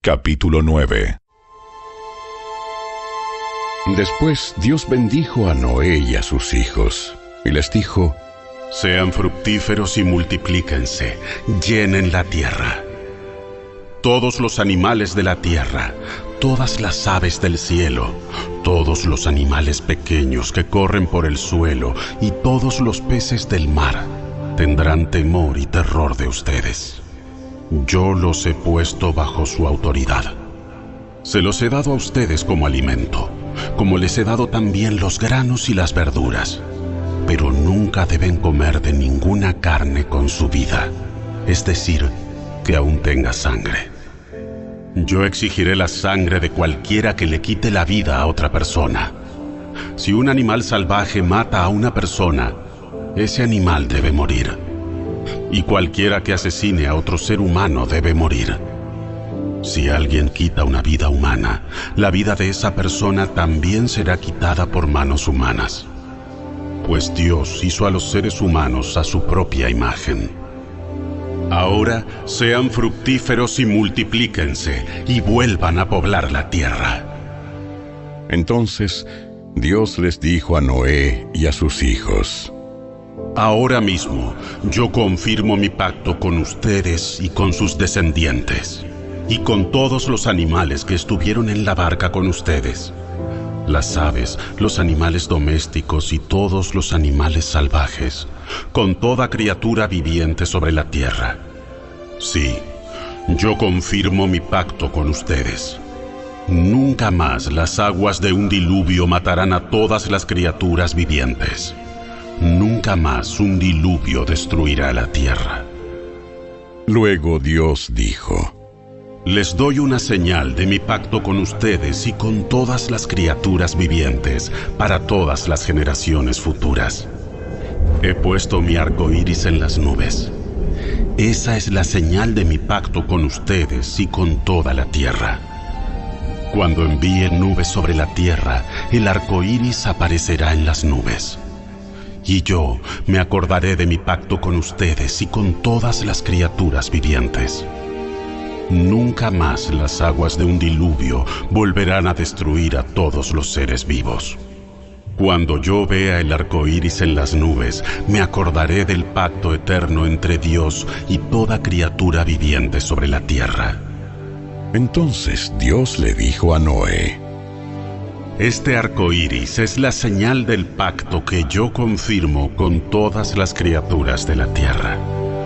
Capítulo 9. Después Dios bendijo a Noé y a sus hijos, y les dijo: Sean fructíferos y multiplíquense, llenen la tierra. Todos los animales de la tierra, todas las aves del cielo, todos los animales pequeños que corren por el suelo y todos los peces del mar tendrán temor y terror de ustedes. Yo los he puesto bajo su autoridad. Se los he dado a ustedes como alimento, como les he dado también los granos y las verduras. Pero nunca deben comer de ninguna carne con su vida, es decir, que aún tenga sangre. Yo exigiré la sangre de cualquiera que le quite la vida a otra persona. Si un animal salvaje mata a una persona, ese animal debe morir. Y cualquiera que asesine a otro ser humano debe morir. Si alguien quita una vida humana, la vida de esa persona también será quitada por manos humanas. Pues Dios hizo a los seres humanos a su propia imagen. Ahora sean fructíferos y multiplíquense y vuelvan a poblar la tierra. Entonces Dios les dijo a Noé y a sus hijos: Ahora mismo yo confirmo mi pacto con ustedes y con sus descendientes, y con todos los animales que estuvieron en la barca con ustedes. Las aves, los animales domésticos y todos los animales salvajes, con toda criatura viviente sobre la tierra. Sí, yo confirmo mi pacto con ustedes. Nunca más las aguas de un diluvio matarán a todas las criaturas vivientes. Nunca más un diluvio destruirá la tierra. Luego Dios dijo: Les doy una señal de mi pacto con ustedes y con todas las criaturas vivientes para todas las generaciones futuras. He puesto mi arco iris en las nubes. Esa es la señal de mi pacto con ustedes y con toda la tierra. Cuando envíe nubes sobre la tierra, el arco iris aparecerá en las nubes. Y yo me acordaré de mi pacto con ustedes y con todas las criaturas vivientes. Nunca más las aguas de un diluvio volverán a destruir a todos los seres vivos. Cuando yo vea el arco iris en las nubes, me acordaré del pacto eterno entre Dios y toda criatura viviente sobre la tierra. Entonces Dios le dijo a Noé: Este arco iris es la señal del pacto que yo confirmo con todas las criaturas de la tierra.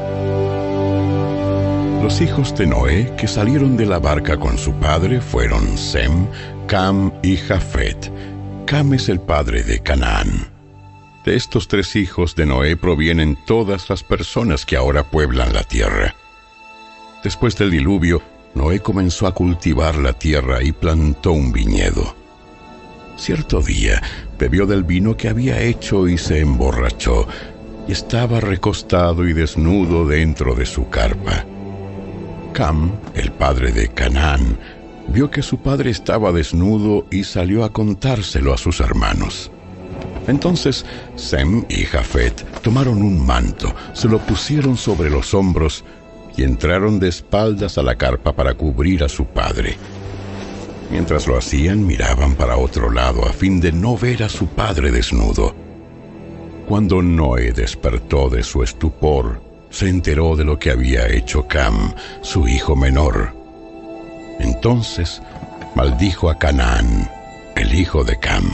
Los hijos de Noé que salieron de la barca con su padre fueron Sem, Cam y Jafet. Cam es el padre de Canaán. De estos tres hijos de Noé provienen todas las personas que ahora pueblan la tierra. Después del diluvio, Noé comenzó a cultivar la tierra y plantó un viñedo. Cierto día, bebió del vino que había hecho y se emborrachó, y estaba recostado y desnudo dentro de su carpa. Cam, el padre de Canaán, vio que su padre estaba desnudo y salió a contárselo a sus hermanos. Entonces Sem y Jafet tomaron un manto, se lo pusieron sobre los hombros y entraron de espaldas a la carpa para cubrir a su padre. Mientras lo hacían, miraban para otro lado a fin de no ver a su padre desnudo. Cuando Noé despertó de su estupor, se enteró de lo que había hecho Cam, su hijo menor. Entonces maldijo a Canaán, el hijo de Cam.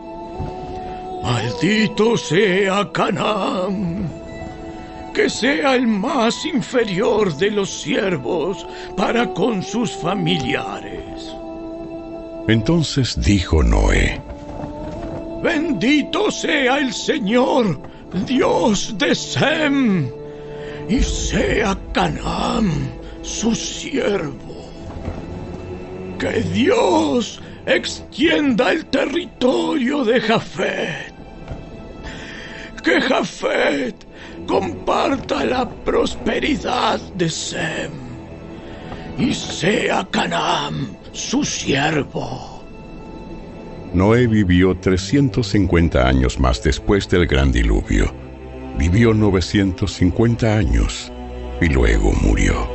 Maldito sea Canaán, que sea el más inferior de los siervos para con sus familiares. Entonces dijo Noé: Bendito sea el Señor, Dios de Sem, y sea Canaán su siervo. Que Dios extienda el territorio de Jafet. Que Jafet comparta la prosperidad de Sem, y sea Canaán su siervo. Noé vivió 350 años más después del gran diluvio. Vivió 950 años y luego murió.